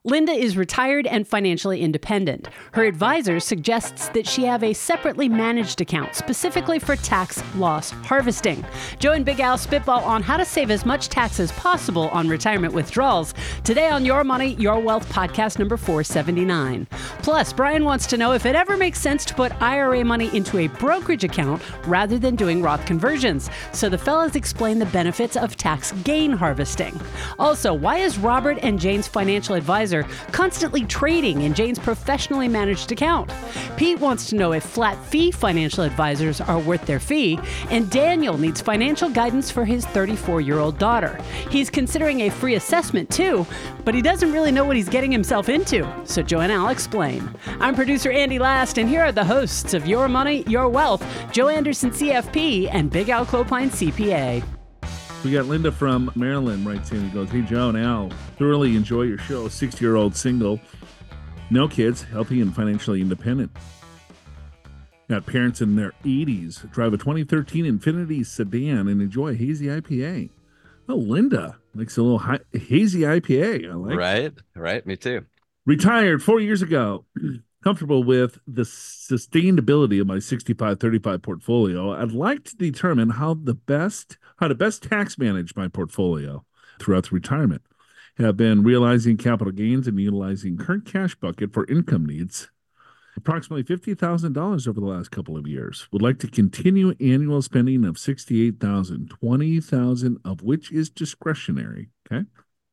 Linda is retired and financially independent. Her advisor suggests that she have a separately managed account specifically for tax loss harvesting. Joe and Big Al spitball on how to save as much tax as possible on retirement withdrawals today on Your Money, Your Wealth podcast number 479. Plus, Brian wants to know if it ever makes sense to put IRA money into a brokerage account rather than doing Roth conversions. So the fellas explain the benefits of tax gain harvesting. Also, why is Robert and Jane's financial advisor constantly trading in Jane's professionally managed account? Pete wants to know if flat fee financial advisors are worth their fee, and Daniel needs financial guidance for his 34-year-old daughter. He's considering a free assessment too, but he doesn't really know what he's getting himself into. So Joe and I'll explain. I'm producer Andy Last, and here are the hosts of Your Money, Your Wealth, Joe Anderson CFP and Big Al Clopine CPA. We got Linda from Maryland writes in and goes, "Hey, Joe and Al, thoroughly enjoy your show. 60-year-old single, no kids, healthy and financially independent. Got parents in their 80s, drive a 2013 Infiniti sedan and enjoy a hazy IPA." Oh, Linda likes a little hazy IPA. I like Right. Me too. Retired 4 years ago. Comfortable with the sustainability of my 65-35 portfolio. I'd like to determine how to best tax manage my portfolio throughout the retirement. Have been realizing capital gains and utilizing current cash bucket for income needs. Approximately $50,000 over the last couple of years. Would like to continue annual spending of $68,000, $20,000 of which is discretionary. Okay.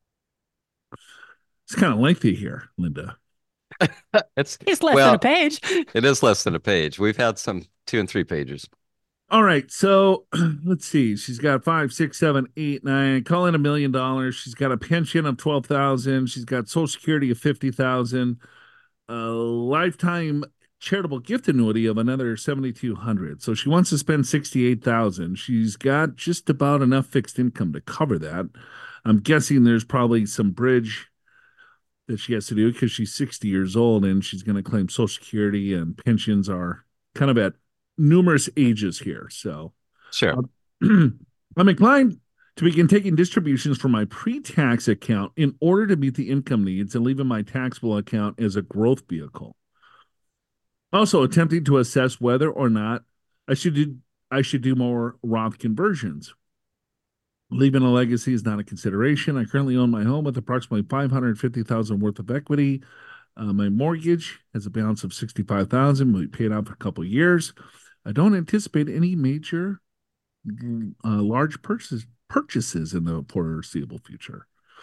It's kind of lengthy here, Linda. It's less than a page. It is less than a page. We've had some 2 and 3 pages. All right. So let's see. She's got 5, 6, 7, 8, 9. Call it $1 million. She's got a pension of $12,000. She's got Social Security of $50,000. A lifetime charitable gift annuity of another $7,200. So she wants to spend $68,000. She's got just about enough fixed income to cover that. I'm guessing there's probably some bridge that she has to do because she's 60 years old and she's going to claim Social Security, and pensions are kind of at numerous ages here. So sure. I'm inclined to begin taking distributions from my pre-tax account in order to meet the income needs and leaving my taxable account as a growth vehicle. Also attempting to assess whether or not I should do more Roth conversions. Leaving a legacy is not a consideration. I currently own my home with approximately $550,000 worth of equity. My mortgage has a balance of $65,000. We paid off for a couple of years. I don't anticipate any major large purchases in the foreseeable future.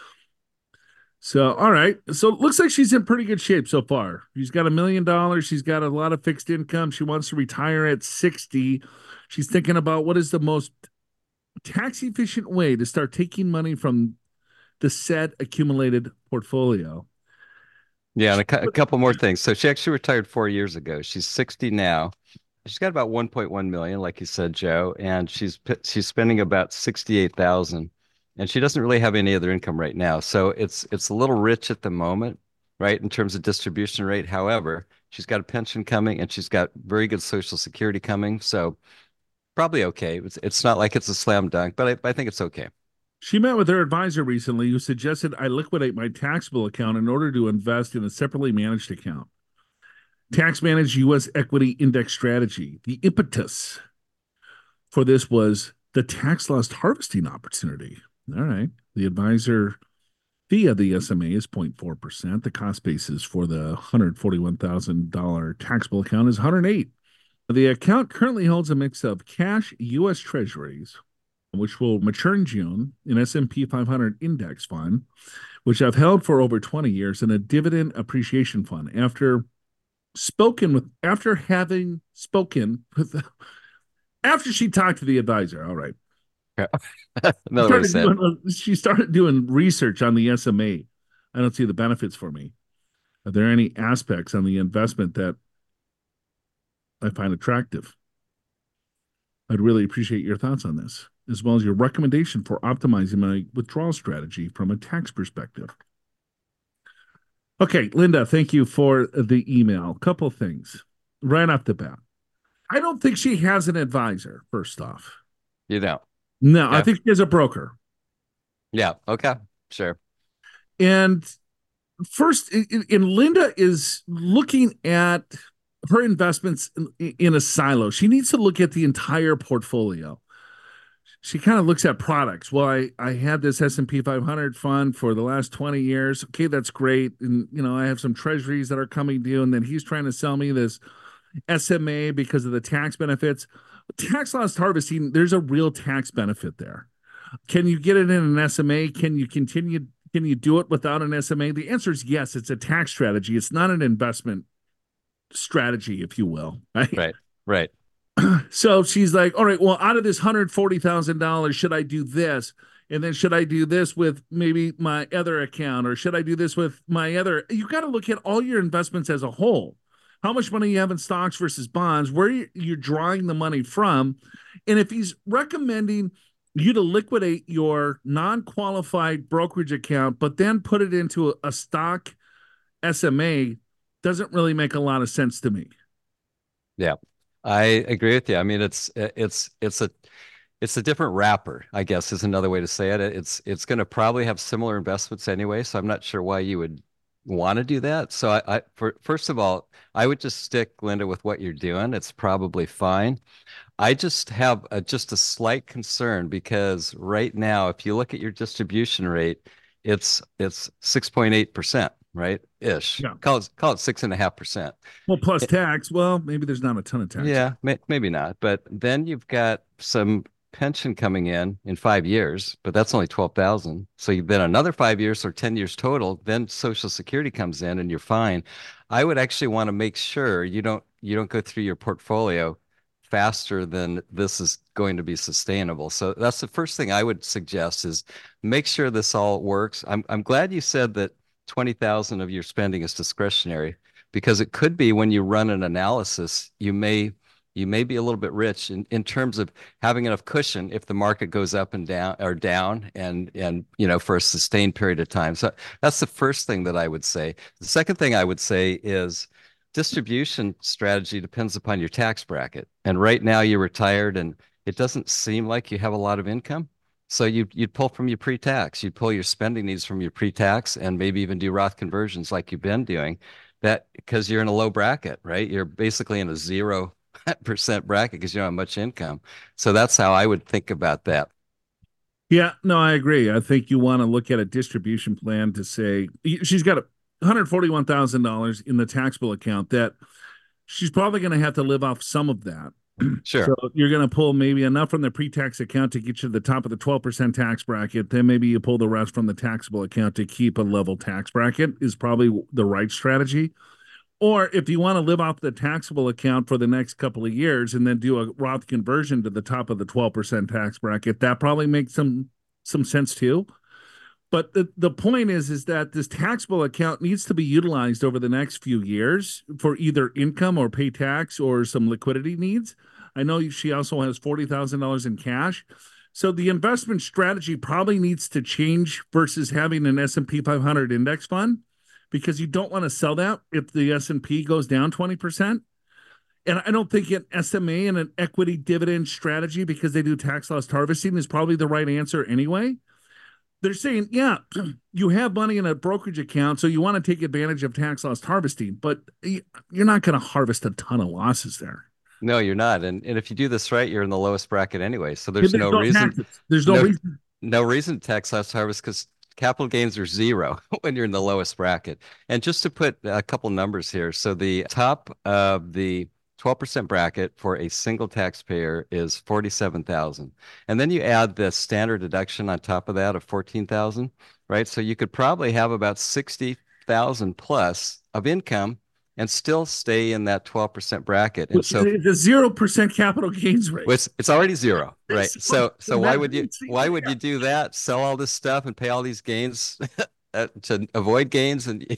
So, all right. So it looks like she's in pretty good shape so far. She's got $1 million. She's got a lot of fixed income. She wants to retire at 60. She's thinking about what is the most tax efficient way to start taking money from the said accumulated portfolio. Yeah, and a couple more things. So she actually retired 4 years ago. She's 60 now. She's got about 1.1 million, like you said, Joe, and she's spending about 68,000, and she doesn't really have any other income right now. So it's a little rich at the moment, right, in terms of distribution rate. However, she's got a pension coming and she's got very good Social Security coming. So probably okay. It's not like it's a slam dunk, but I think it's okay. She met with her advisor recently who suggested I liquidate my taxable account in order to invest in a separately managed account. Tax managed U.S. equity index strategy. The impetus for this was the tax loss harvesting opportunity. All right. The advisor fee of the SMA is 0.4%. The cost basis for the $141,000 taxable account is $108,000. The account currently holds a mix of cash U.S. Treasuries, which will mature in June, an S&P 500 index fund, which I've held for over 20 years, and a dividend appreciation fund. After she talked to the advisor, all right. She started doing research on the SMA. I don't see the benefits for me. Are there any aspects on the investment that I find attractive? I'd really appreciate your thoughts on this, as well as your recommendation for optimizing my withdrawal strategy from a tax perspective. Okay, Linda, thank you for the email. A couple of things right off the bat. I don't think she has an advisor, first off. You don't? No, yeah. I think she has a broker. Yeah, okay, sure. And first, and Linda is looking at her investments in a silo. She needs to look at the entire portfolio. She kind of looks at products. Well, I had this S&P 500 fund for the last 20 years. Okay, that's great. And, I have some treasuries that are coming due. And then he's trying to sell me this SMA because of the tax benefits. Tax loss harvesting, there's a real tax benefit there. Can you get it in an SMA? Can you continue? Can you do it without an SMA? The answer is yes. It's a tax strategy. It's not an investment strategy, if you will. Right. Right. Right. So she's like, all right, well, out of this $140,000, should I do this? And then should I do this with maybe my other account? Or should I do this with my other? You got to look at all your investments as a whole. How much money you have in stocks versus bonds, where you're drawing the money from. And if he's recommending you to liquidate your non-qualified brokerage account, but then put it into a stock SMA, doesn't really make a lot of sense to me. Yeah, I agree with you. I mean, it's a different wrapper, I guess is another way to say it. It's going to probably have similar investments anyway, so I'm not sure why you would want to do that. So first of all, I would just stick, Linda, with what you're doing. It's probably fine. I just have just a slight concern because right now, if you look at your distribution rate, it's 6.8%, right? Ish. Yeah. Call it 6.5%. Well, plus tax. Well, maybe there's not a ton of tax. Yeah, maybe not. But then you've got some pension coming in 5 years, but that's only 12,000. So then another 5 years or 10 years total, then Social Security comes in and you're fine. I would actually want to make sure you don't go through your portfolio faster than this is going to be sustainable. So that's the first thing I would suggest is make sure this all works. I'm glad you said that 20,000 of your spending is discretionary because it could be when you run an analysis, you may be a little bit rich in terms of having enough cushion if the market goes up and down and for a sustained period of time. So that's the first thing that I would say. The second thing I would say is distribution strategy depends upon your tax bracket. And right now you're retired and it doesn't seem like you have a lot of income. So you'd pull from your pre-tax, you'd pull your spending needs from your pre-tax and maybe even do Roth conversions like you've been doing that because you're in a low bracket, right? You're basically in a 0% bracket because you don't have much income. So that's how I would think about that. Yeah, no, I agree. I think you want to look at a distribution plan to say she's got $141,000 in the taxable account that she's probably going to have to live off some of that. Sure. So you're going to pull maybe enough from the pre-tax account to get you to the top of the 12% tax bracket. Then maybe you pull the rest from the taxable account to keep a level tax bracket is probably the right strategy. Or if you want to live off the taxable account for the next couple of years and then do a Roth conversion to the top of the 12% tax bracket, that probably makes some sense too. But the point is that this taxable account needs to be utilized over the next few years for either income or pay tax or some liquidity needs. I know she also has $40,000 in cash. So the investment strategy probably needs to change versus having an S&P 500 index fund because you don't want to sell that if the S&P goes down 20%. And I don't think an SMA and an equity dividend strategy because they do tax loss harvesting is probably the right answer anyway. They're saying, yeah, you have money in a brokerage account, so you want to take advantage of tax loss harvesting, but you're not going to harvest a ton of losses there. No, you're not. And if you do this right, you're in the lowest bracket anyway. So there's no reason. Taxes. There's no reason. No reason to tax loss harvest because capital gains are 0 when you're in the lowest bracket. And just to put a couple numbers here. So the top of the 12% bracket for a single taxpayer is 47,000. And then you add the standard deduction on top of that of 14,000, right? So you could probably have about 60,000 plus of income and still stay in that 12% bracket. And so the 0% capital gains rate. It's already 0, right? So why would you do that? Sell all this stuff and pay all these gains to avoid gains and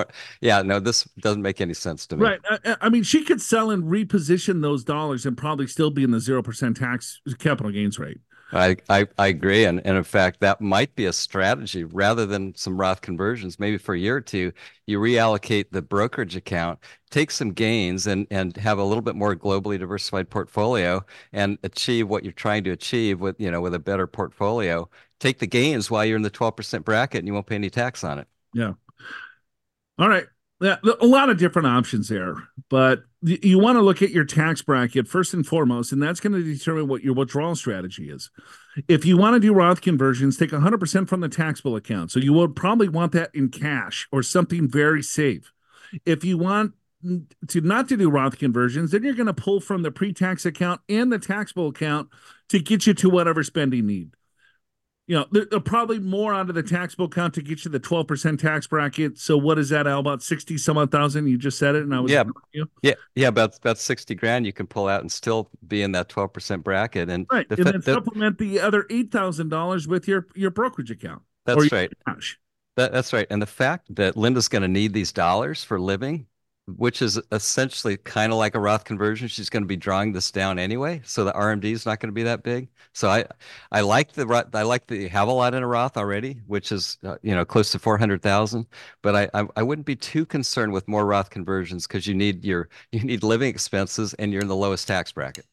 this doesn't make any sense to me. Right. I mean, she could sell and reposition those dollars and probably still be in the 0% tax capital gains rate. I agree. And in fact, that might be a strategy rather than some Roth conversions. Maybe for a year or two, you reallocate the brokerage account, take some gains and have a little bit more globally diversified portfolio and achieve what you're trying to achieve with a better portfolio. Take the gains while you're in the 12% bracket and you won't pay any tax on it. Yeah. All right. Yeah, a lot of different options there, but you want to look at your tax bracket first and foremost, and that's going to determine what your withdrawal strategy is. If you want to do Roth conversions, take 100% from the taxable account. So you would probably want that in cash or something very safe. If you want to not to do Roth conversions, then you're going to pull from the pre-tax account and the taxable account to get you to whatever spending need. They're probably more out of the taxable account to get you the 12% tax bracket. So what is that, Al? About 60 some odd thousand? You just said it, and I was Yeah. you. Yeah. About 60 grand you can pull out and still be in that 12% bracket. And right. And then supplement the other $8,000 with your brokerage account. That's right. Cash. That's right. And the fact that Linda's going to need these dollars for living, which is essentially kind of like a Roth conversion. She's going to be drawing this down anyway, so the RMD is not going to be that big. So I like that you have a lot in a Roth already, which is close to 400,000. But I wouldn't be too concerned with more Roth conversions because you need living expenses and you're in the lowest tax bracket.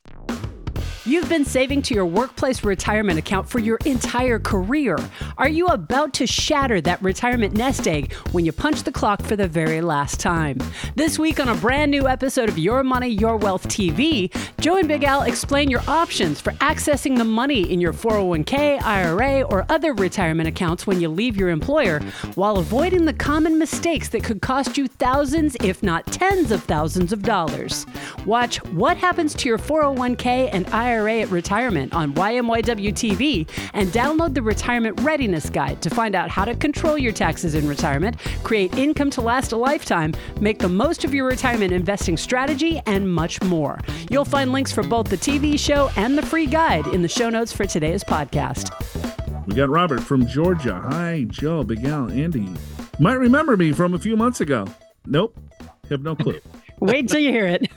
You've been saving to your workplace retirement account for your entire career. Are you about to shatter that retirement nest egg when you punch the clock for the very last time? This week on a brand new episode of Your Money, Your Wealth TV, Joe and Big Al explain your options for accessing the money in your 401k, IRA, or other retirement accounts when you leave your employer, while avoiding the common mistakes that could cost you thousands, if not tens of thousands of dollars. Watch What Happens to Your 401k and IRA at Retirement on YMYW TV and download the Retirement Readiness Guide to find out how to control your taxes in retirement, create income to last a lifetime, make the most of your retirement investing strategy, and much more. You'll find links for both the TV show and the free guide in the show notes for today's podcast. We got Robert from Georgia. Hi, Joe, Big Al, Andy. You might remember me from a few months ago. Nope, have no clue. Wait till you hear it.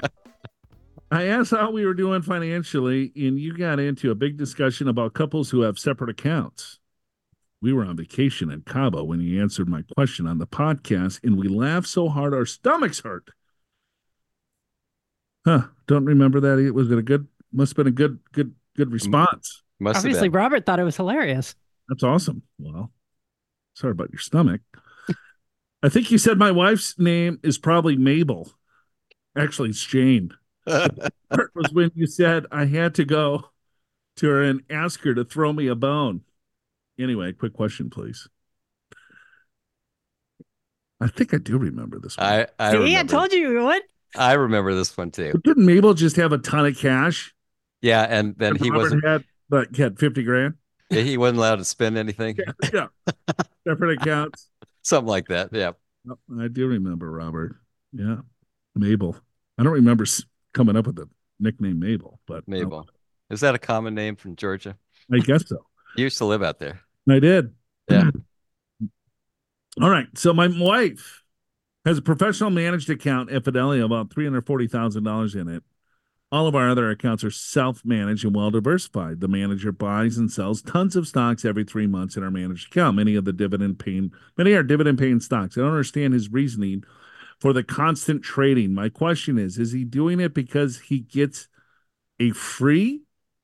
I asked how we were doing financially, and you got into a big discussion about couples who have separate accounts. We were on vacation in Cabo when you answered my question on the podcast, and we laughed so hard our stomachs hurt. Don't remember that. Must have been a good response. Obviously, Robert thought it was hilarious. That's awesome. Well, sorry about your stomach. I think you said my wife's name is probably Mabel. Actually, it's Jane. Was when you said I had to go to her and ask her to throw me a bone. Anyway, quick question, please. I think I do remember this one. I told you what. I remember this one too. But didn't Mabel just have a ton of cash? Yeah, and then he had 50 grand. Yeah, he wasn't allowed to spend anything. Yeah. Separate accounts. Something like that. Yeah. I do remember, Robert. Yeah. Mabel. I don't remember coming up with the nickname Mabel, but Mabel. Is that a common name from Georgia? I guess so. You used to live out there. I did. Yeah. All right. So my wife has a professional managed account at Fidelity, about $340,000 in it. All of our other accounts are self-managed and well-diversified. The manager buys and sells tons of stocks every 3 months in our managed account. Many are dividend-paying stocks. I don't understand his reasoning for the constant trading. My question is he doing it because he gets a fee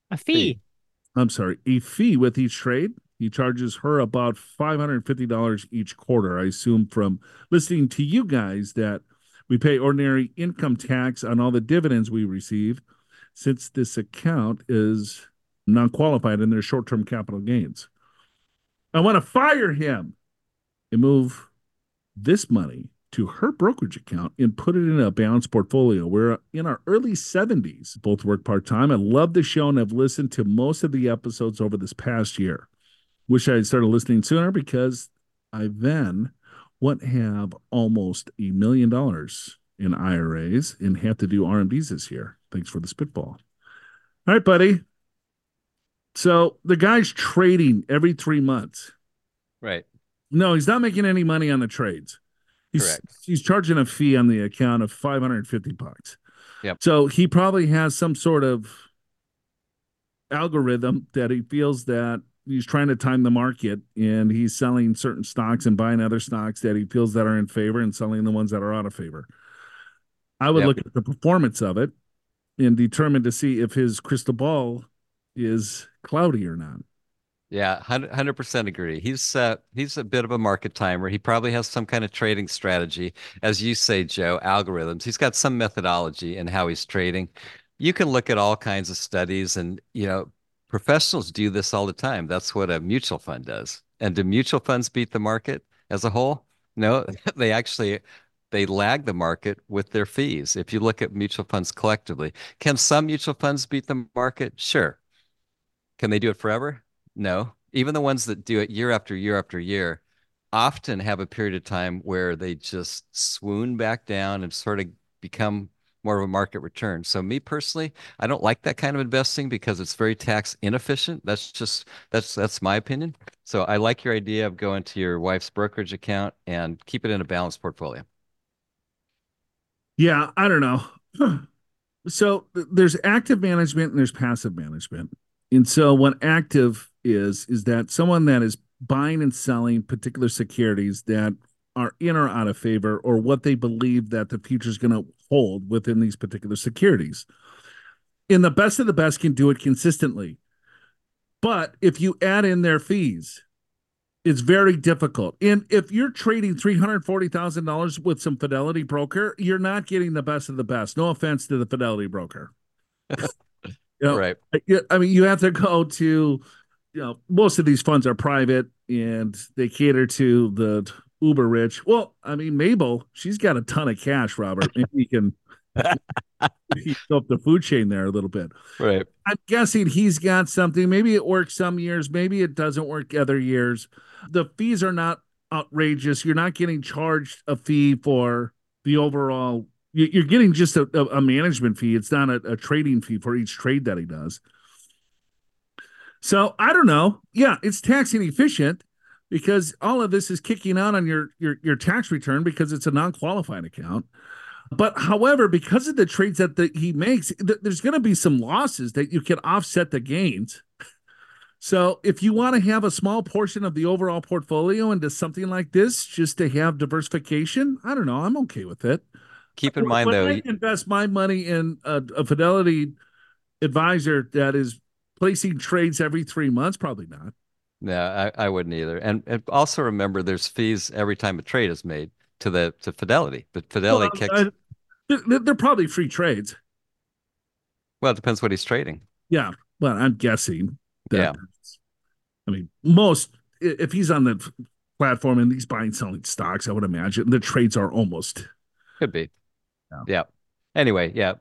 with each trade? He charges her about $550 each quarter. I assume from listening to you guys that we pay ordinary income tax on all the dividends we receive, since this account is non-qualified in their short-term capital gains. I want to fire him and move this money to her brokerage account and put it in a balanced portfolio. We're in our early 70s, both work part-time. I love the show and have listened to most of the episodes over this past year. Wish I had started listening sooner because I then would have almost $1 million in IRAs and have to do RMDs this year. Thanks for the spitball. All right, buddy. So the guy's trading every 3 months. Right. No, he's not making any money on the trades. He's charging a fee on the account of $550. Yep. So he probably has some sort of algorithm that he feels that he's trying to time the market, and he's selling certain stocks and buying other stocks that he feels that are in favor and selling the ones that are out of favor. I would look at the performance of it and determine to see if his crystal ball is cloudy or not. Yeah, 100% agree. He's a bit of a market timer. He probably has some kind of trading strategy, as you say, Joe, algorithms. He's got some methodology in how he's trading. You can look at all kinds of studies, and professionals do this all the time. That's what a mutual fund does. And do mutual funds beat the market as a whole? No, they lag the market with their fees. If you look at mutual funds collectively, can some mutual funds beat the market? Sure. Can they do it forever? No. Even the ones that do it year after year after year often have a period of time where they just swoon back down and sort of become more of a market return. So me personally, I don't like that kind of investing because it's very tax inefficient. That's my opinion. So I like your idea of going to your wife's brokerage account and keep it in a balanced portfolio. Yeah, I don't know. So there's active management and there's passive management. And so what active is that someone that is buying and selling particular securities that are in or out of favor or what they believe that the future is going to hold within these particular securities. And the best of the best can do it consistently. But if you add in their fees, it's very difficult. And if you're trading $340,000 with some Fidelity broker, you're not getting the best of the best. No offense to the Fidelity broker. Right. I mean, you have to go to, most of these funds are private and they cater to the uber rich. Well, I mean, Mabel, she's got a ton of cash, Robert. Maybe you can go up the food chain there a little bit. Right. I'm guessing he's got something. Maybe it works some years. Maybe it doesn't work other years. The fees are not outrageous. You're not getting charged a fee for the overall. You're getting just a management fee. It's not a trading fee for each trade that he does. So I don't know. Yeah, it's tax inefficient because all of this is kicking out on your tax return because it's a non-qualified account. But however, because of the trades that he makes, there's going to be some losses that you can offset the gains. So if you want to have a small portion of the overall portfolio into something like this, just to have diversification, I don't know. I'm okay with it. Keep in mind, Would though, I invest my money in a Fidelity advisor that is placing trades every 3 months? Probably not. no, I wouldn't either. And also remember, there's fees every time a trade is made to Fidelity, but Well, Fidelity kicks. they're probably free trades. Well, it depends what he's trading. Yeah, but I'm guessing that. Yeah. I mean, most if he's on the platform and he's buying selling stocks, I would imagine the trades are almost. Could be. Yeah. Yeah. Anyway, yeah.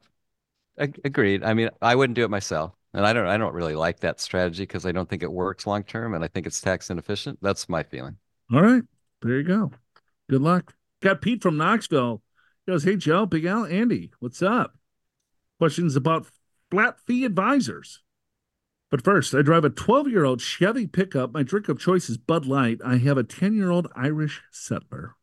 Agreed. I mean, I wouldn't do it myself. And I don't really like that strategy because I don't think it works long term and I think it's tax inefficient. That's my feeling. All right, there you go. Good luck. Got Pete from Knoxville. He goes, "Hey Joe, Big Al, Andy, what's up? Questions about flat fee advisors. But first, I drive a 12-year-old Chevy pickup. My drink of choice is Bud Light. I have a 10-year-old Irish setter.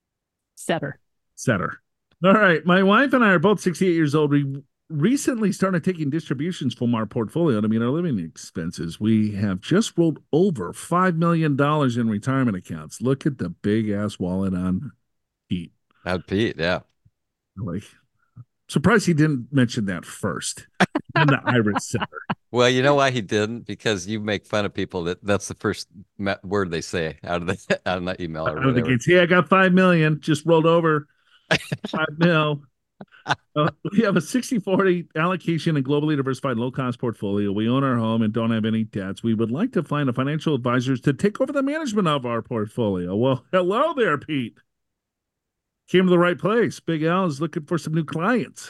Setter. All right. My wife and I are both 68 years old. We recently started taking distributions from our portfolio to meet our living expenses. We have just rolled over $5 million in retirement accounts. Look at the big ass wallet on Pete. Pete, yeah. Like, surprised he didn't mention that first. And the Irish setter. Well, you know why he didn't? Because you make fun of people that's the first word they say out of that email or whatever. Hey, I got 5 million, just rolled over 5 mil. We have a 60-40 allocation and globally diversified low-cost portfolio. We own our home and don't have any debts. We would like to find a financial advisor to take over the management of our portfolio. Well, hello there, Pete. Came to the right place. Big Al is looking for some new clients.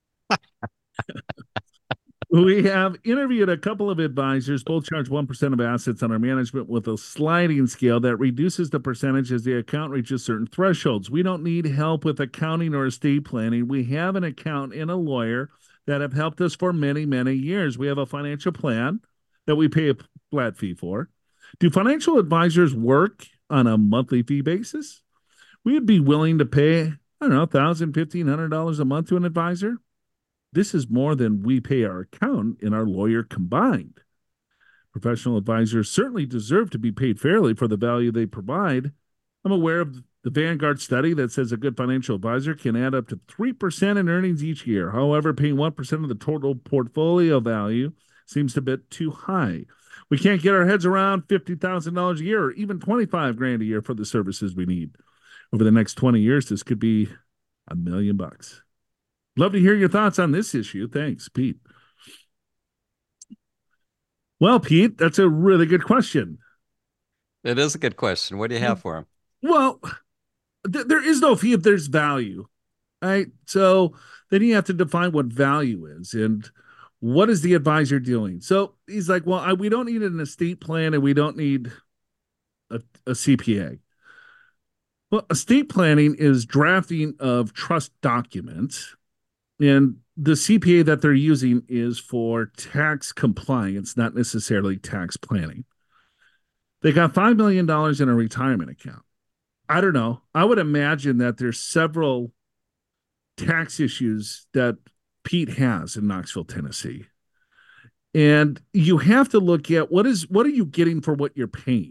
We have interviewed a couple of advisors. Both charge 1% of assets on our management with a sliding scale that reduces the percentage as the account reaches certain thresholds. We don't need help with accounting or estate planning. We have an accountant and a lawyer that have helped us for many, many years. We have a financial plan that we pay a flat fee for. Do financial advisors work on a monthly fee basis? We would be willing to pay, I don't know, $1,000, $1,500 a month to an advisor. This is more than we pay our accountant and our lawyer combined. Professional advisors certainly deserve to be paid fairly for the value they provide. I'm aware of the Vanguard study that says a good financial advisor can add up to 3% in earnings each year. However, paying 1% of the total portfolio value seems a bit too high. We can't get our heads around $50,000 a year or even 25 grand a year for the services we need. Over the next 20 years, this could be $1 million. Love to hear your thoughts on this issue. Thanks, Pete. Well, Pete, that's a really good question. It is a good question. What do you have for him? Well, there is no fee if there's value, right? So then you have to define what value is and what is the advisor doing. So he's like, well, we don't need an estate plan and we don't need a CPA. Well, estate planning is drafting of trust documents, and the CPA that they're using is for tax compliance, not necessarily tax planning. They got $5 million in a retirement account. I don't know. I would imagine that there's several tax issues that Pete has in Knoxville, Tennessee. And you have to look at what are you getting for what you're paying?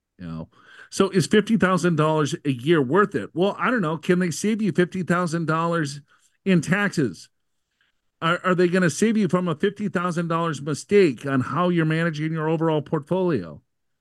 So is $50,000 a year worth it? Well, I don't know. Can they save you $50,000 in taxes? Are they going to save you from a $50,000 mistake on how you're managing your overall portfolio?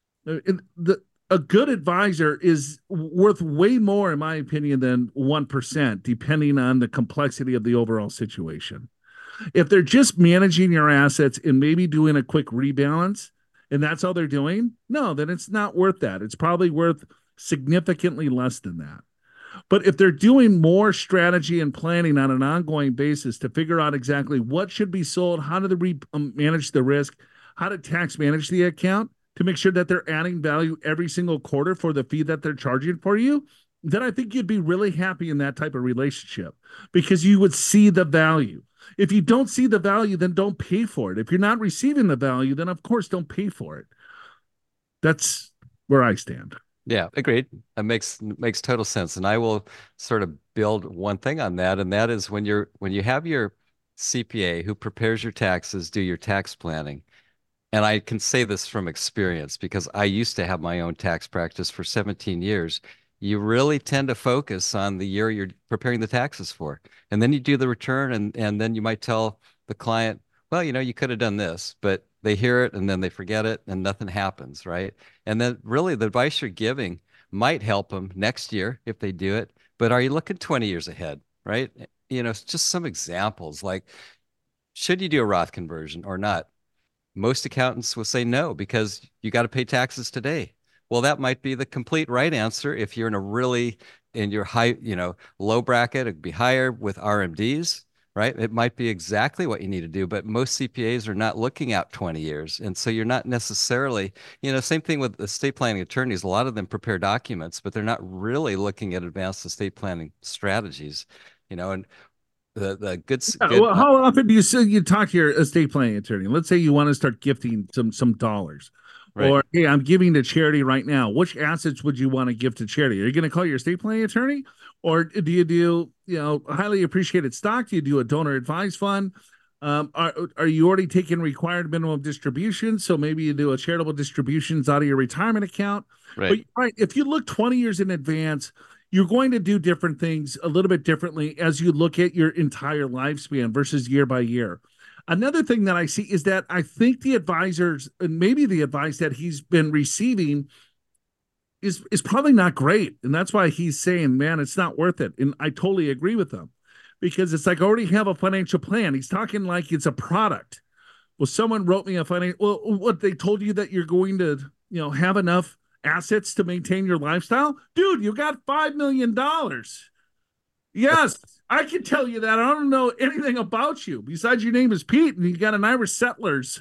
A good advisor is worth way more, in my opinion, than 1%, depending on the complexity of the overall situation. If they're just managing your assets and maybe doing a quick rebalance, and that's all they're doing, no, then it's not worth that. It's probably worth significantly less than that. But if they're doing more strategy and planning on an ongoing basis to figure out exactly what should be sold, how do they manage the risk, how to tax manage the account to make sure that they're adding value every single quarter for the fee that they're charging for you, then I think you'd be really happy in that type of relationship because you would see the value. If you don't see the value, then don't pay for it. If you're not receiving the value, then of course don't pay for it. That's where I stand. Yeah, agreed. That makes total sense. And I will sort of build one thing on that, and that is when you have your CPA who prepares your taxes, do your tax planning. And I can say this from experience because I used to have my own tax practice for 17 years. You really tend to focus on the year you're preparing the taxes for. And then you do the return and then you might tell the client, well, you could have done this, but they hear it and then they forget it and nothing happens, right? And then really the advice you're giving might help them next year if they do it. But are you looking 20 years ahead, right? Just some examples like, should you do a Roth conversion or not? Most accountants will say no because you got to pay taxes today. Well, that might be the complete right answer. If you're in your high, low bracket, it'd be higher with RMDs, right? It might be exactly what you need to do, but most CPAs are not looking out 20 years. And so you're not necessarily, same thing with estate planning attorneys. A lot of them prepare documents, but they're not really looking at advanced estate planning strategies, and the good. Well, how often do you talk to your estate planning attorney? Let's say you want to start gifting some dollars. Right. Or, hey, I'm giving to charity right now. Which assets would you want to give to charity? Are you going to call your estate planning attorney? Or do you do, highly appreciated stock? Do you do a donor advised fund? Are you already taking required minimum distributions? So maybe you do a charitable distributions out of your retirement account. Right. But, if you look 20 years in advance, you're going to do different things a little bit differently as you look at your entire lifespan versus year by year. Another thing that I see is that I think the advisors and maybe the advice that he's been receiving is probably not great. And that's why he's saying, man, it's not worth it. And I totally agree with him because it's like, I already have a financial plan. He's talking like it's a product. Well, someone wrote me what they told you that you're going to, have enough assets to maintain your lifestyle. Dude, you got $5 million. Yes, I can tell you that. I don't know anything about you besides your name is Pete and you got an Irish Settlers.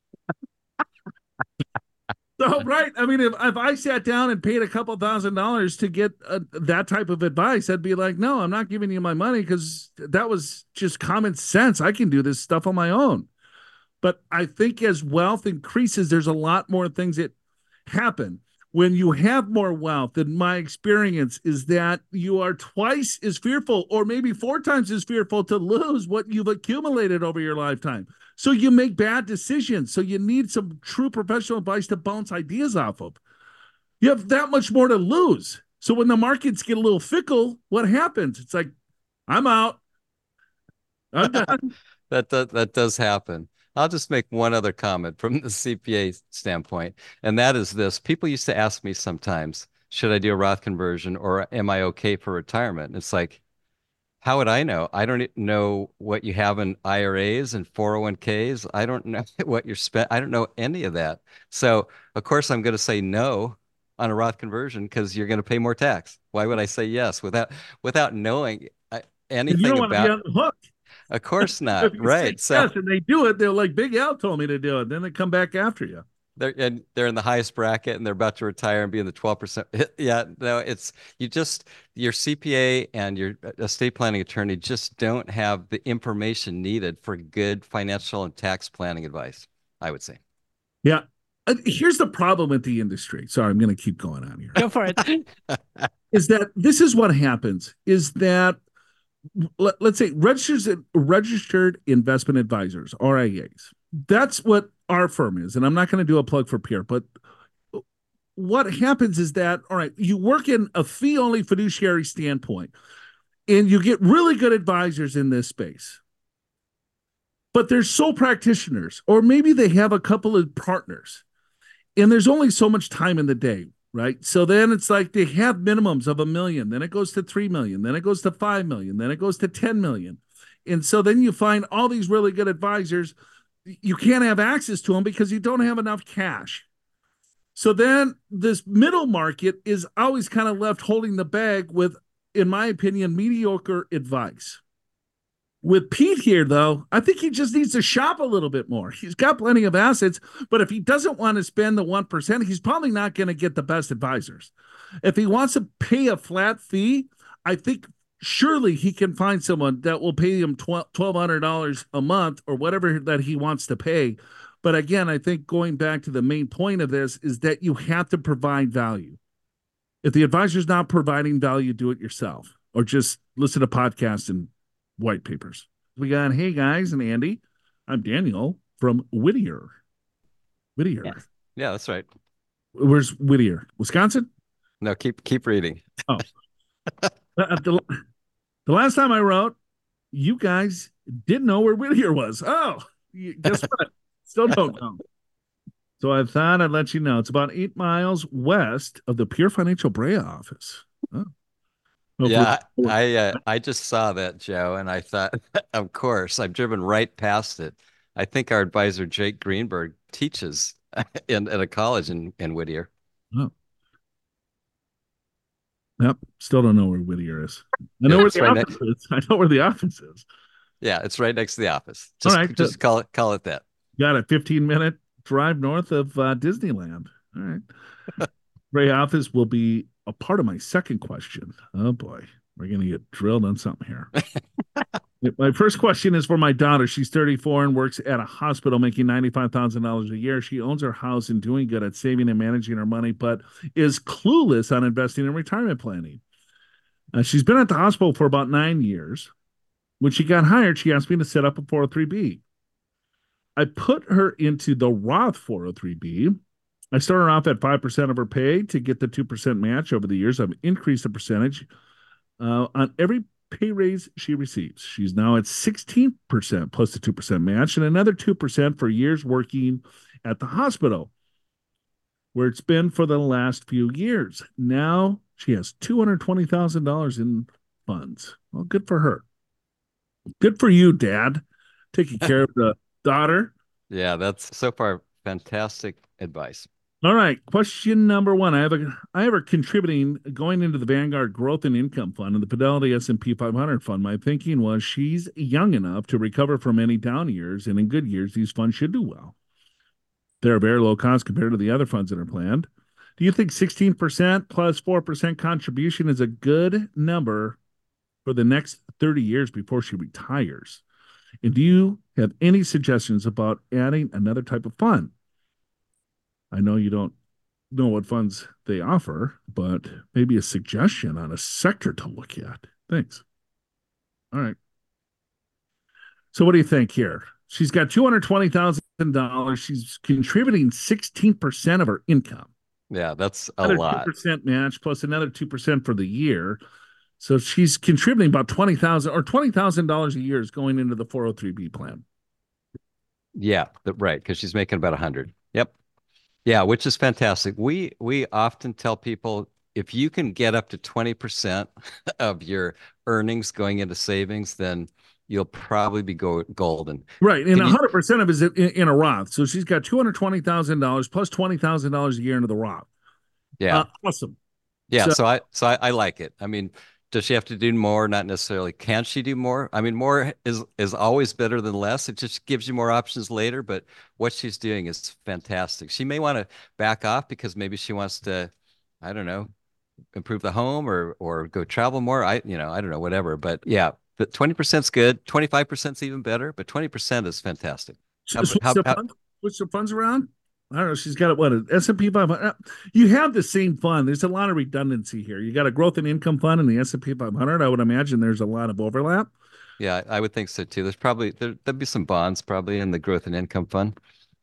So, right. I mean, if I sat down and paid a couple $1,000s to get that type of advice, I'd be like, no, I'm not giving you my money because that was just common sense. I can do this stuff on my own. But I think as wealth increases, there's a lot more things that happen. When you have more wealth, and my experience is that you are twice as fearful or maybe 4 times as fearful to lose what you've accumulated over your lifetime. So you make bad decisions. So you need some true professional advice to bounce ideas off of. You have that much more to lose. So when the markets get a little fickle, what happens? It's like, I'm out. I'm done. That does happen. I'll just make one other comment from the CPA standpoint, and that is this. People used to ask me sometimes, should I do a Roth conversion or am I okay for retirement? And it's like, how would I know? I don't know what you have in IRAs and 401ks. I don't know what you're spent. I don't know any of that. So, of course, I'm going to say no on a Roth conversion because you're going to pay more tax. Why would I say yes without knowing And you don't anything want to be about? on the hook. Of course If not. you say Right. So yes and they do it, they're like, Big Al told me to do it. Then they come back after you. they're in the highest bracket and they're about to retire and be in the 12%. Yeah, no, it's your CPA and your estate planning attorney just don't have the information needed for good financial and tax planning advice, I would say. Yeah. Here's the problem with the industry. Sorry, I'm going to keep going on here. Go for it. Is that this is what happens is that let's say registered investment advisors, RIAs. That's what our firm is. And I'm not going to do a plug for Pierre, but what happens is that, all right, you work in a fee only fiduciary standpoint and you get really good advisors in this space, but they're sole practitioners, or maybe they have a couple of partners and there's only so much time in the day. Right. So then it's like they have minimums of $1 million. Then it goes to 3 million. Then it goes to 5 million. Then it goes to 10 million. And so then you find all these really good advisors. You can't have access to them because you don't have enough cash. So then this middle market is always kind of left holding the bag with, in my opinion, mediocre advice. With Pete here, though, I think he just needs to shop a little bit more. He's got plenty of assets, but if he doesn't want to spend the 1%, he's probably not going to get the best advisors. If he wants to pay a flat fee, I think surely he can find someone that will pay him $1,200 a month or whatever that he wants to pay. But again, I think going back to the main point of this is that you have to provide value. If the advisor's not providing value, do it yourself or just listen to podcasts and white papers. We got, hey guys, and Andy, I'm Daniel from Whittier. Yes. Yeah, that's right. Where's Whittier? Wisconsin? No, keep reading. Oh, the last time I wrote, you guys didn't know where Whittier was. Oh, guess what? Still don't know. So I thought I'd let you know. It's about 8 miles west of the Pure Financial Brea office. Oh. Yeah, I just saw that, Joe, and I thought, of course, I've driven right past it. I think our advisor Jake Greenberg teaches at a college in Whittier. Oh. Yep, still don't know where Whittier is. I know where the office is. I know where the office is. Yeah, it's right next to the office. All right, just call it that. Got a 15-minute drive north of Disneyland. All right. Brea office will be a part of my second question. Oh boy, we're gonna get drilled on something here. My first question is for my daughter. She's 34 and works at a hospital making $95,000 a year. She owns her house and doing good at saving and managing her money, but is clueless on investing in retirement planning. She's been at the hospital for about 9 years. When she got hired, she asked me to set up a 403b. I put her into the Roth 403b. I started off at 5% of her pay to get the 2% match. Over the years, I've increased the percentage on every pay raise she receives. She's now at 16% plus the 2% match and another 2% for years working at the hospital, where it's been for the last few years. Now she has $220,000 in funds. Well, good for her. Good for you, Dad, taking care of the daughter. Yeah, that's so far fantastic advice. All right. Question number one. I have her contributing going into the Vanguard Growth and Income Fund and the Fidelity S&P 500 fund. My thinking was she's young enough to recover from any down years, and in good years, these funds should do well. They're very low cost compared to the other funds that are planned. Do you think 16% plus 4% contribution is a good number for the next 30 years before she retires? And do you have any suggestions about adding another type of fund? I know you don't know what funds they offer, but maybe a suggestion on a sector to look at. Thanks. All right. So what do you think here? She's got $220,000. She's contributing 16% of her income. Yeah, that's a another lot. 2% match plus another 2% for the year. So she's contributing about $20,000 or $20,000 a year is going into the 403b plan. Yeah, right, because she's making about 100. Yep. Yeah, which is fantastic. We often tell people if you can get up to 20% of your earnings going into savings, then you'll probably be golden. Right, and Can you? 100% of it is in a Roth. So she's got $220,000 plus $20,000 a year into the Roth. Yeah. Awesome. Yeah, So so I like it. I mean, does she have to do more? Not necessarily. Can she do more? I mean, more is always better than less. It just gives you more options later, but what she's doing is fantastic. She may want to back off because maybe she wants to, I don't know, improve the home or go travel more. I don't know, whatever. But yeah, the 20% is good. 25% is even better, but 20% is fantastic. switch the funds around. I don't know. She's got what, an S&P 500. You have the same fund. There's a lot of redundancy here. You got a growth and income fund and the S&P 500. I would imagine there's a lot of overlap. Yeah, I would think so too. There'd be some bonds probably in the growth and income fund.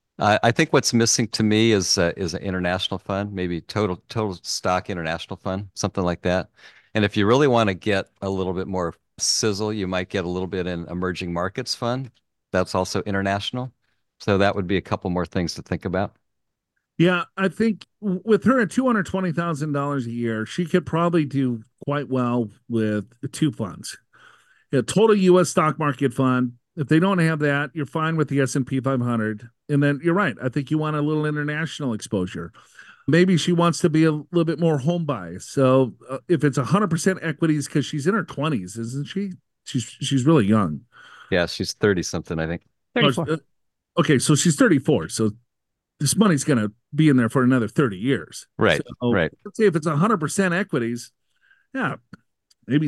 I think what's missing to me is an international fund, maybe total stock international fund, something like that. And if you really want to get a little bit more sizzle, you might get a little bit in emerging markets fund. That's also international. So that would be a couple more things to think about. Yeah, I think with her at $220,000 a year, she could probably do quite well with two funds. A total U.S. stock market fund. If they don't have that, you're fine with the S&P 500. And then you're right. I think you want a little international exposure. Maybe she wants to be a little bit more home bias. So if it's 100% equities, because she's in her 20s, isn't she? She's really young. Yeah, she's 30 something, I think. 34. Okay, so she's 34. So this money's going to be in there for another 30 years. Right, So right. let's say if it's 100% equities, yeah, maybe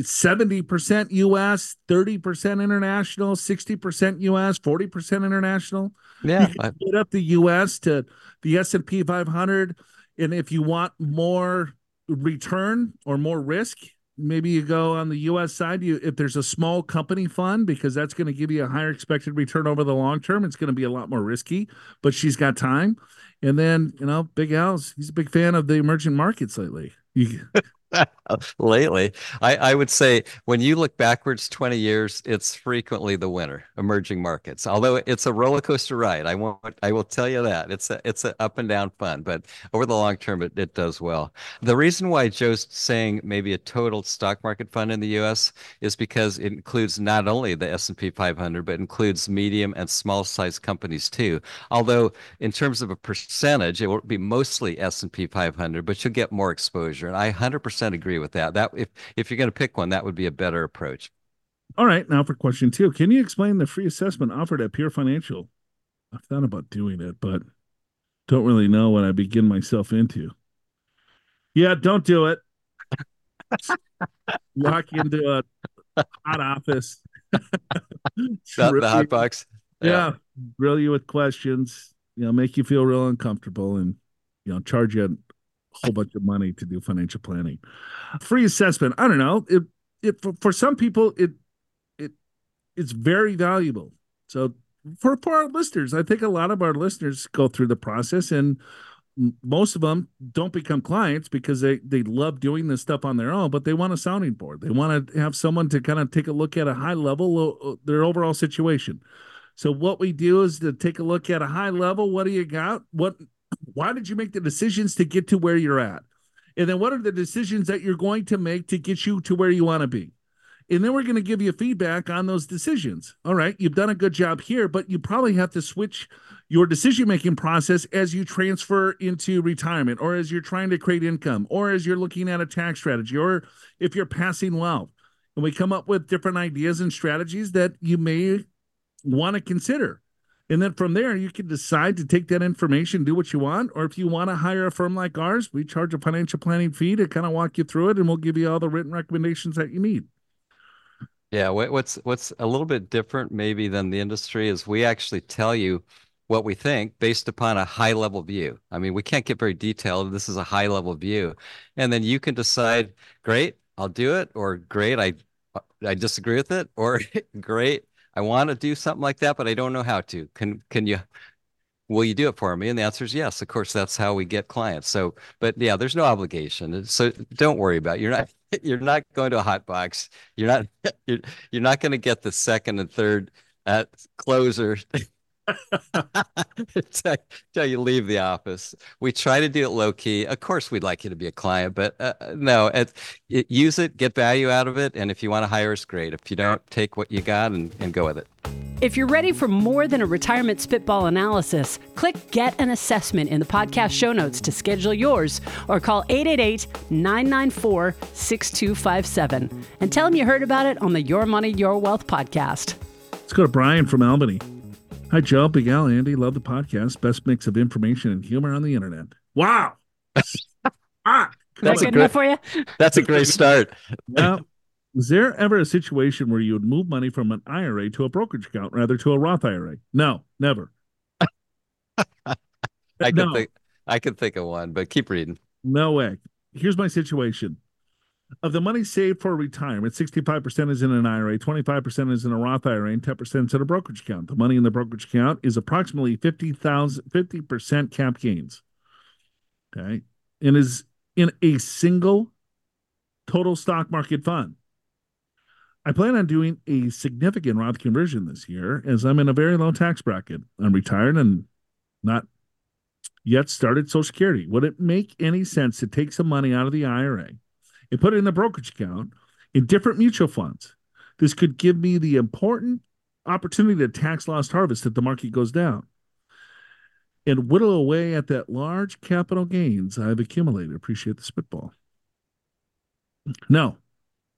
70% US, 30% international, 60% US, 40% international. You Yeah, can split up the US to the S&P 500. And if you want more return or more risk, maybe you go on the US side. If there's a small company fund, because that's going to give you a higher expected return over the long term, it's going to be a lot more risky, but she's got time. And then, Big Al's, he's a big fan of the emerging markets lately. lately, I would say when you look backwards 20 years, it's frequently the winner, emerging markets. Although it's a roller coaster ride, I will tell you that it's a up and down fun, but over the long term, it does well. The reason why Joe's saying maybe a total stock market fund in the U.S. is because it includes not only the S&P 500, but includes medium and small size companies too. Although in terms of a percentage, it will be mostly S&P 500, but you'll get more exposure. And I 100% agree with that. That if you're going to pick one, that would be a better approach. All right, now for question 2. Can you explain the free assessment offered at Pure Financial? I've thought about doing it, but don't really know what I begin myself into. Yeah, don't do it. Walk into a hot office. The hot box. Yeah, grill you with questions, make you feel real uncomfortable and, charge you a whole bunch of money to do financial planning. Free assessment. I don't know. For some people, it's very valuable. So for our listeners, I think a lot of our listeners go through the process, and most of them don't become clients because they love doing this stuff on their own, but they want a sounding board. They want to have someone to kind of take a look at a high level their overall situation. So what we do is to take a look at a high level. What do you got? Why did you make the decisions to get to where you're at? And then what are the decisions that you're going to make to get you to where you want to be? And then we're going to give you feedback on those decisions. All right, you've done a good job here, but you probably have to switch your decision-making process as you transfer into retirement, or as you're trying to create income, or as you're looking at a tax strategy, or if you're passing wealth. And we come up with different ideas and strategies that you may want to consider. And then from there, you can decide to take that information, do what you want. Or if you want to hire a firm like ours, we charge a financial planning fee to kind of walk you through it, and we'll give you all the written recommendations that you need. Yeah, what's a little bit different maybe than the industry is we actually tell you what we think based upon a high level view. I mean, we can't get very detailed. This is a high level view. And then you can decide, great, I'll do it, or great, I disagree with it, or great, I want to do something like that, but I don't know how to. Will you do it for me? And the answer is yes. Of course, that's how we get clients. So, but yeah, there's no obligation. So don't worry about it. You're not going to a hot box. You're not going to get the second and third at closer. Until you leave the office. We try to do it low key. Of course, we'd like you to be a client, but no, use it, get value out of it. And if you want to hire us, great. If you don't, take what you got and go with it. If you're ready for more than a retirement spitball analysis, click Get an Assessment in the podcast show notes to schedule yours or call 888-994-6257 and tell them you heard about it on the Your Money, Your Wealth podcast. Let's go to Brian from Albany. Hi, Joe, Big Al, Andy. Love the podcast. Best mix of information and humor on the internet. Wow. That's good enough for you? That's a great start. Now, was there ever a situation where you would move money from an IRA to a brokerage account rather to a Roth IRA? No, never. I can think of one, but keep reading. No way. Here's my situation. Of the money saved for retirement, 65% is in an IRA, 25% is in a Roth IRA, and 10% is in a brokerage account. The money in the brokerage account is approximately 50% cap gains. Okay. And is in a single total stock market fund. I plan on doing a significant Roth conversion this year as I'm in a very low tax bracket. I'm retired and not yet started Social Security. Would it make any sense to take some money out of the IRA and put it in the brokerage account in different mutual funds? This could give me the important opportunity to tax loss harvest if the market goes down and whittle away at that large capital gains I've accumulated. Appreciate the spitball. No.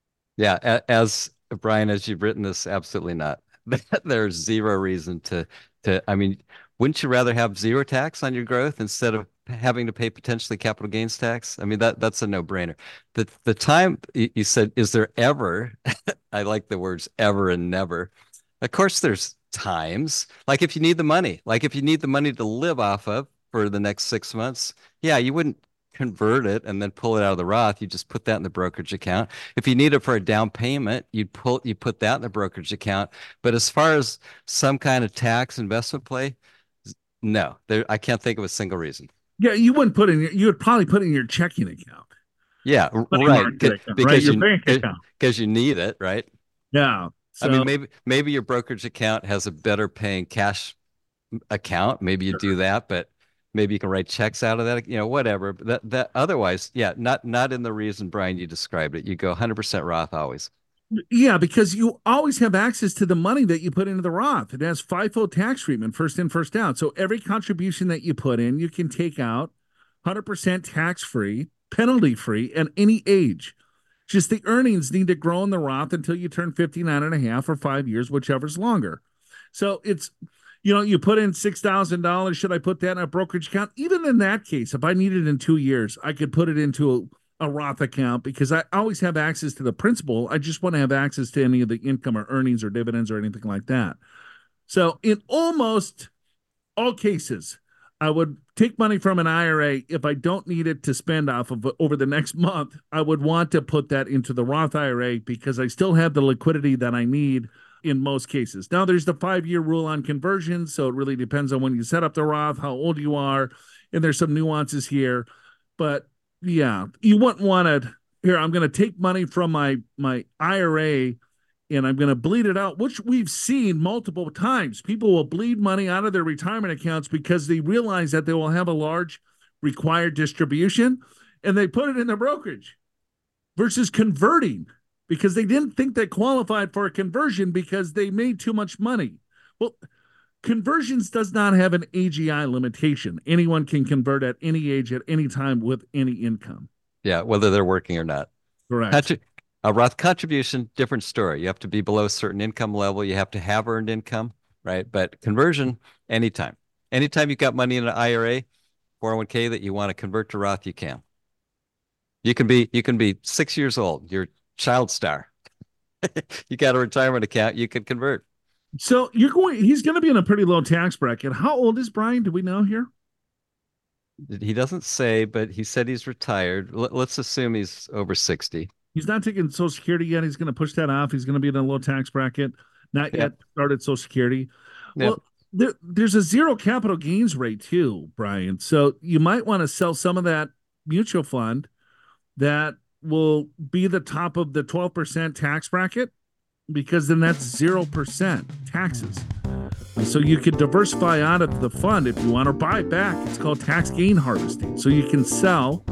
Yeah, as Brian, as you've written this, absolutely not. There's zero reason to. I mean, wouldn't you rather have zero tax on your growth instead of having to pay potentially capital gains tax? I mean, that's a no-brainer. The time you said, is there ever? I like the words ever and never. Of course, there's times. Like if you need the money, to live off of for the next 6 months, yeah, you wouldn't convert it and then pull it out of the Roth. You just put that in the brokerage account. If you need it for a down payment, you put that in the brokerage account. But as far as some kind of tax investment play, no, I can't think of a single reason. Yeah, you wouldn't put in. You would probably put in your checking account. Yeah, right. Because your bank account. Because you need it, right? Yeah. So, I mean, maybe your brokerage account has a better paying cash account. Maybe you do that, but maybe you can write checks out of that, whatever. That otherwise, yeah, not in the reason, Brian, you described it. You go 100% Roth always. Yeah, because you always have access to the money that you put into the Roth. It has FIFO tax treatment, first in, first out. So every contribution that you put in, you can take out 100% tax-free, penalty-free at any age. Just the earnings need to grow in the Roth until you turn 59 and a half or 5 years, whichever's longer. So it's, you put in $6,000. Should I put that in a brokerage account? Even in that case, if I need it in 2 years, I could put it into a Roth account because I always have access to the principal. I just want to have access to any of the income or earnings or dividends or anything like that. So in almost all cases, I would take money from an IRA if I don't need it to spend off of over the next month. I would want to put that into the Roth IRA because I still have the liquidity that I need in most cases. Now, there's the 5-year rule on conversion, so it really depends on when you set up the Roth, how old you are, and there's some nuances here. But yeah, you wouldn't want to. Here, I'm going to take money from my IRA and I'm going to bleed it out, which we've seen multiple times. People will bleed money out of their retirement accounts because they realize that they will have a large required distribution and they put it in their brokerage versus converting because they didn't think they qualified for a conversion because they made too much money. Well, conversions does not have an AGI limitation. Anyone can convert at any age, at any time with any income. Yeah, whether they're working or not. Correct. A Roth contribution, different story. You have to be below a certain income level. You have to have earned income, right? But conversion, anytime. Anytime you've got money in an IRA, 401k that you want to convert to Roth, you can. You can be 6 years old. You're a child star. You got a retirement account, you can convert. So he's going to be in a pretty low tax bracket. How old is Brian? Do we know here? He doesn't say, but he said he's retired. Let's assume he's over 60. He's not taking Social Security yet. He's going to push that off. He's going to be in a low tax bracket. Not yet started Social Security. Yep. Well, there's a zero capital gains rate too, Brian. So you might want to sell some of that mutual fund that will be the top of the 12% tax bracket because then that's 0% taxes. So you could diversify out of the fund if you want, or buy back. It's called tax gain harvesting. So you can sell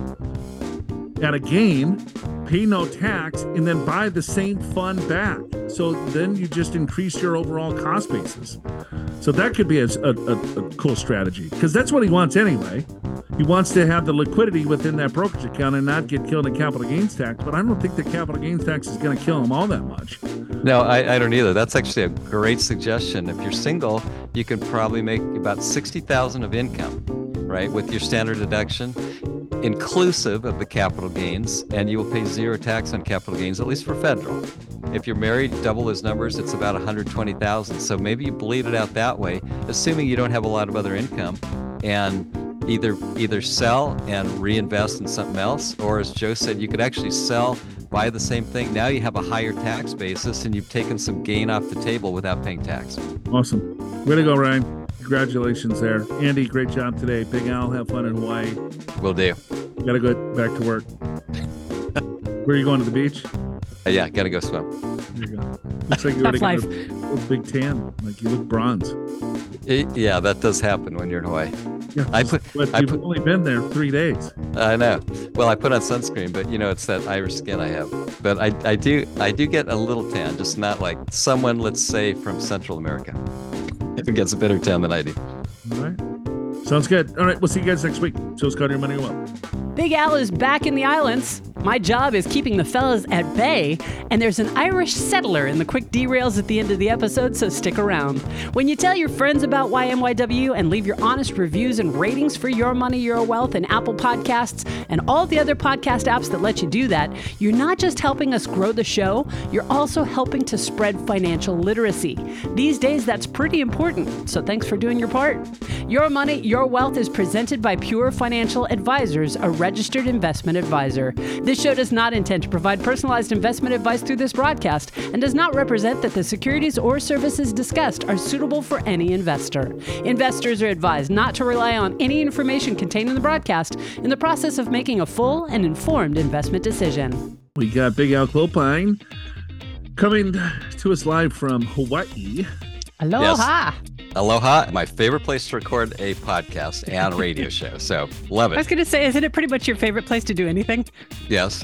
at a gain, pay no tax, and then buy the same fund back. So then you just increase your overall cost basis. So that could be a cool strategy, because that's what he wants anyway. He wants to have the liquidity within that brokerage account and not get killed in capital gains tax. But I don't think the capital gains tax is going to kill him all that much. No, I don't either. That's actually a great suggestion. If you're single, you can probably make about $60,000 of income, right, with your standard deduction, inclusive of the capital gains, and you will pay zero tax on capital gains, at least for federal. If you're married, double those numbers, it's about $120,000. So maybe you bleed it out that way, assuming you don't have a lot of other income, and either sell and reinvest in something else, or as Joe said, you could actually sell, buy the same thing. Now you have a higher tax basis and you've taken some gain off the table without paying tax. Awesome. Way to go, Ryan. Congratulations there. Andy, great job today. Big Al, have fun in Hawaii. Will do. Got to go back to work. Where are you going, to the beach? Yeah, got to go swim. There you go. Looks like you already got a big tan. Like you look bronze. Yeah, that does happen when you're in Hawaii. Yeah, you've only been there 3 days. I know. Well, I put on sunscreen, but it's that Irish skin I have. But I do get a little tan, just not like someone, let's say, from Central America, who gets a better tan than I do. All right. Sounds good. All right, we'll see you guys next week. So Scott, your money well. Big Al is back in the islands. My job is keeping the fellas at bay, and there's an Irish settler in the quick derails at the end of the episode, so stick around. When you tell your friends about YMYW and leave your honest reviews and ratings for Your Money, Your Wealth and Apple Podcasts and all the other podcast apps that let you do that, you're not just helping us grow the show, you're also helping to spread financial literacy. These days, that's pretty important, so thanks for doing your part. Your Money, Your Wealth is presented by Pure Financial Advisors, a registered investment advisor. This show does not intend to provide personalized investment advice through this broadcast and does not represent that the securities or services discussed are suitable for any investor. Investors are advised not to rely on any information contained in the broadcast in the process of making a full and informed investment decision. We got Big Al Clopine coming to us live from Hawaii. Aloha! Yes. Aloha, my favorite place to record a podcast and radio show. So, love it. I was going to say, isn't it pretty much your favorite place to do anything? Yes.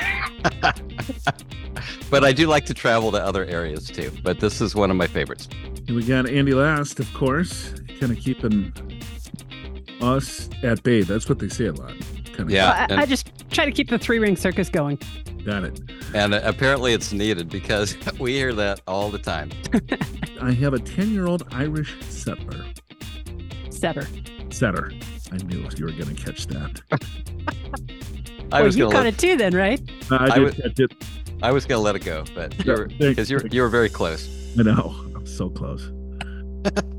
But I do like to travel to other areas too. But this is one of my favorites. And we got Andy Last, of course, kind of keeping us at bay. That's what they say a lot. Yeah. I just try to keep the three-ring circus going. Got it. And apparently it's needed because we hear that all the time. I have a 10-year-old Irish setter. Setter. I knew you were going to catch that. You caught it too then, right? I did catch it. I was going to let it go, but because you were very close. I know. I'm so close.